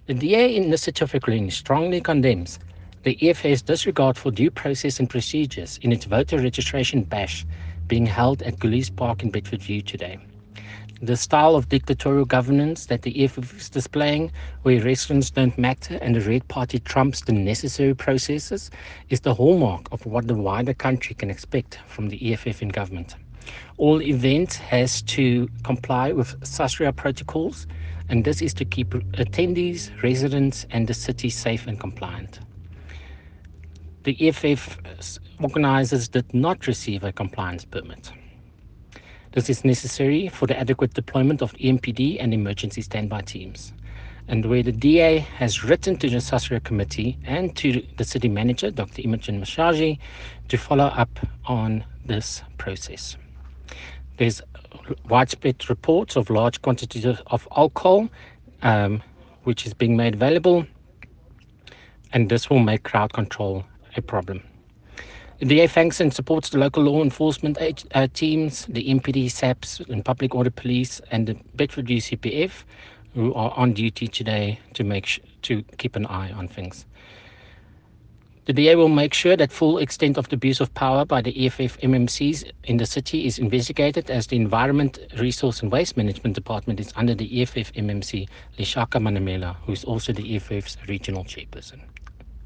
The DA in the City of Ekurhuleni strongly condemns the EFF's disregard for due process and procedures in its voter registration bash being held at Gullies Park in Bedfordview today. The style of dictatorial governance that the EFF is displaying, where restaurants don't matter and the Red Party trumps the necessary processes, is the hallmark of what the wider country can expect from the EFF in government. All events has to comply with SASRIA protocols, and this is to keep attendees, residents, and the city safe and compliant. The EFF organizers did not receive a compliance permit. This is necessary for the adequate deployment of EMPD and emergency standby teams. And where the DA has written to the SASRIA committee and to the city manager, Dr. Imogen Mashaji, to follow up on this process. There's widespread reports of large quantities of alcohol, which is being made available, and this will make crowd control a problem. The DA thanks and supports the local law enforcement teams, the MPD, SAPS, and Public Order Police, and the Bedfordview CPF, who are on duty today to keep an eye on things. The DA will make sure that full extent of the abuse of power by the EFF MMCs in the city is investigated, as the Environment, Resource and Waste Management Department is under the EFF MMC Leshaka Manamela, who is also the EFF's regional chairperson.